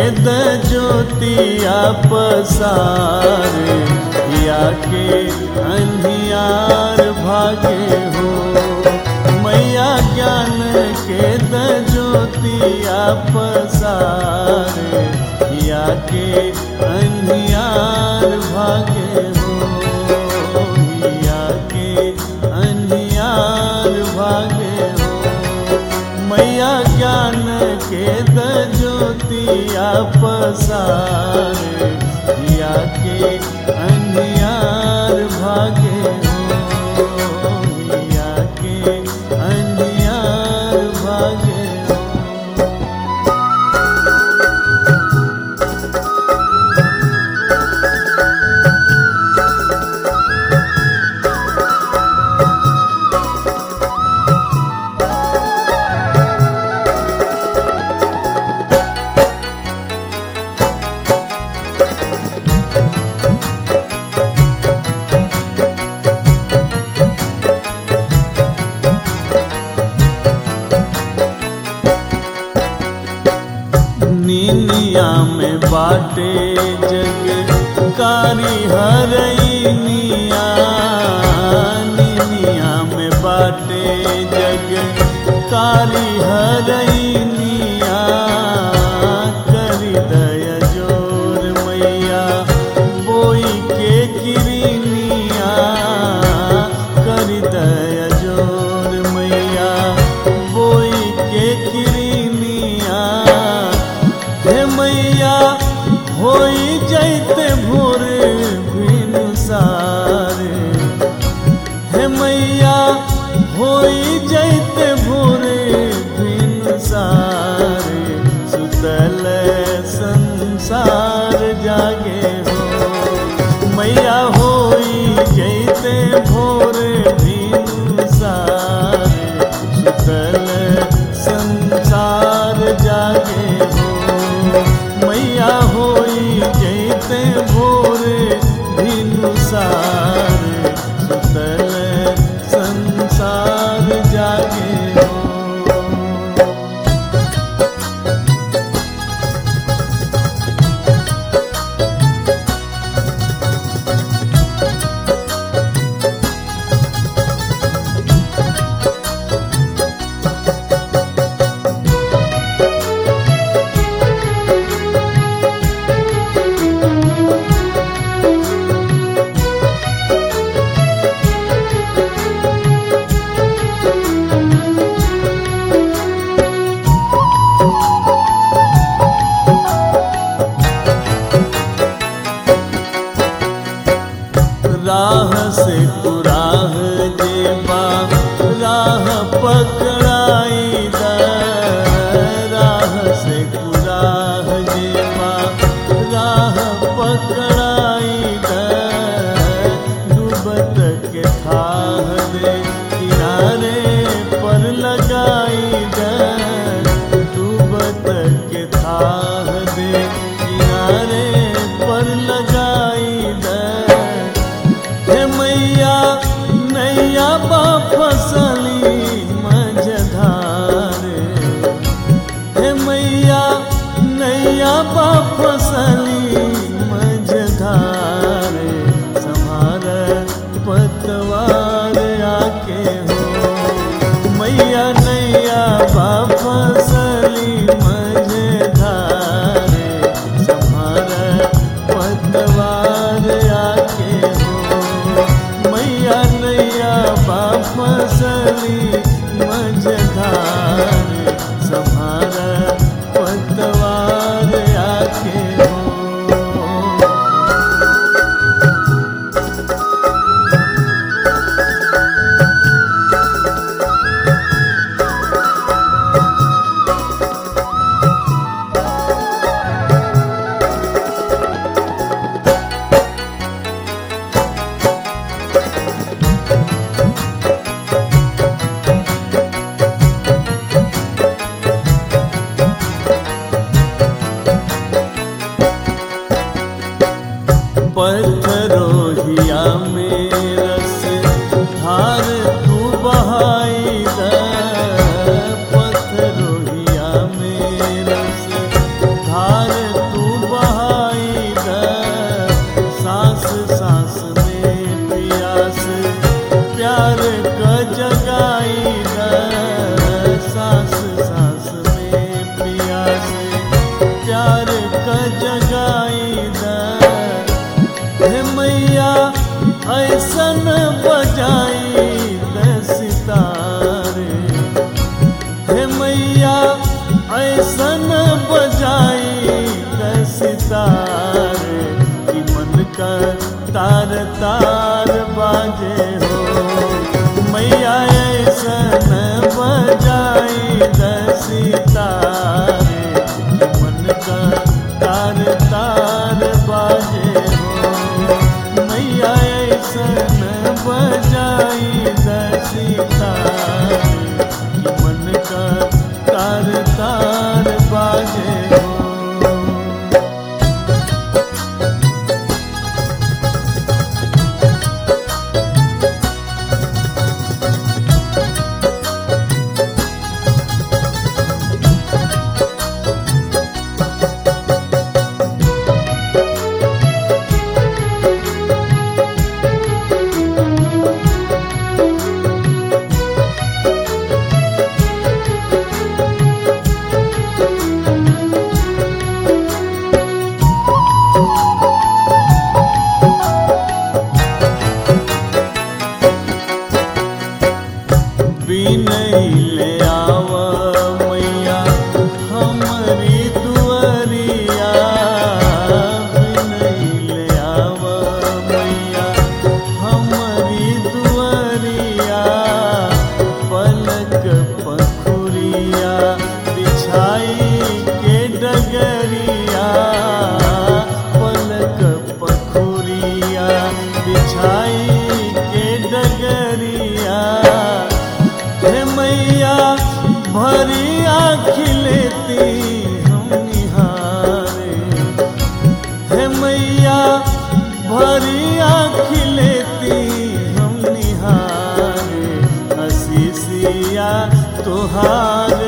द ज्योतिया पसारे, या के अंधियार भागे हो। मैया ज्ञान के द ज्योतिया पसारे, या के अंधियार भागे हो। या के अंधियार भागे हो। मैया ज्ञान के द ज्योतिया पसारे, या के अंधियार भागे हो। या के अंधियार भागे हो। नीनिया में बाटे जग कारी हरैनिया, नीनिया में बाटे जग कारी हरैनिया। करी दया जोर मैया बोई के किरनिया, करी दया जोर मैया बोई के किरनिया। हे मैया होई जैते भोर भिनुसारे, हे मैया होई जैते भोर भिनुसारे। सुतल संसार जागे हो। मैया होई जैते भोर भिनुसारे। सुतल संसार जागे हो। मैया होई जैते भोर भिनुसार। सुतल संसार जागे हो। राह से कुराह जेबा राह पकड़ाई द, राह से कुराह जेबा राह पकड़ाई द। डूबत के थाह दे किनारे पर लगाई द, डूबत के थाह दे किनारे पर लगाई द। हे मैया नैया बा फसली मझधारे, हे मैया नैया बा फसली मझधारे। संभार पतवार आके हो। मैया नैया बा फसली मझधारे। संभार पतवार आके हो। मैया नैया बा फसली मझधारे। संभार पतवार आके हो। प्यार क जगाई द सांस सांस में प्यास प्यार क जगाई द हे मैया ऐसन बजाई द सितारे हे मैया ऐसन बजाई द सितारे कि मन का तार तार बाजे हो मैया ऐसन बजाई द सितारे कि मन का तार तार बाजे हो मैया ऐसन बजाई द सितारे कि मन का तार तार बाजे हो। ले आव मैया हमारी दुआरिया ले आव मैया हमारी दुआरिया पलक पखुरिया बिछाई के डगरिया पलक पखुरिया बिछाई के डगरिया हे मैया भरी आँखी लेती हम निहारे हे मैया भरी आँखी लेती हम निहारे असीसिया तुहार